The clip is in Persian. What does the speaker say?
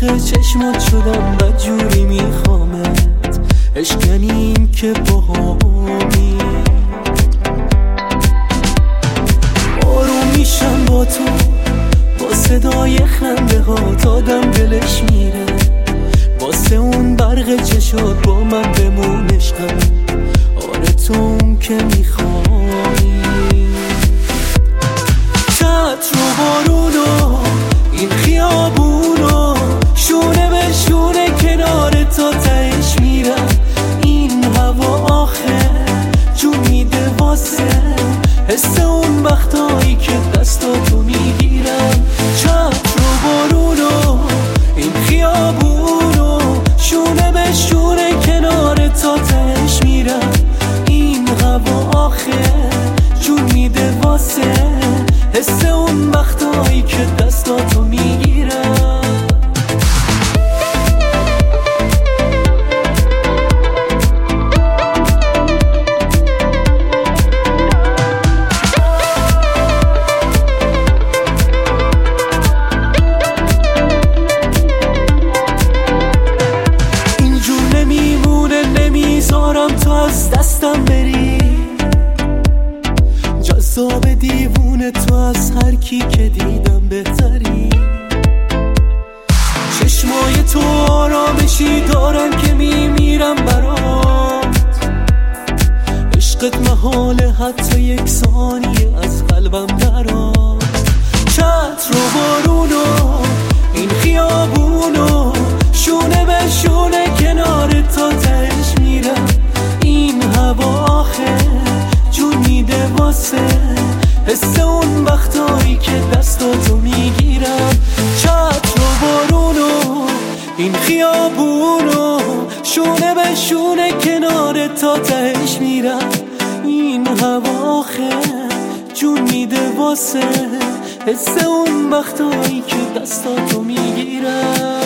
عاشق چشمات شدم بدجوری میخوامت، عشقنیم که باهامی. آروم میشم با تو، با صدای خنده ها آدم دلش میره، واسه اون برق چشات با من بمون عشقم. آره تو اون که میخوایی، چتر و بارونو این خیابونو شونه به شونه کنار تا تهش میرم. این هوا آخه جون میده واسه حس اون وقتایی که دستاتو میگیرم. چتر و بارونو این خیابونو شونه به شونه کنار تا تهش میرم. این هوا آخه جون میده واسه حس اون وقتایی که دستاتو میگیرم. اینجور نمیمونه، نمیذارم تو از دستم بری. جذاب دیوونه تو از هر کی که دیدم بهتری. چشمای تو آرامشی دارن که میمیرم برات. عشقت محاله حتی یک ثانیه از قلبم درات. چتر و بارونو این خیابونو شونه به شونه کنار تا تهش میرم. این هوا آخه جون میده واسه حس اون وقتایی که دستاتو میگیرم. چتر و بارونو این خیابونو شونه به شونه کنار تا تهش میرم. این هوا آخه جون میده واسه حس اون وقتایی که دستاتو میگیرم.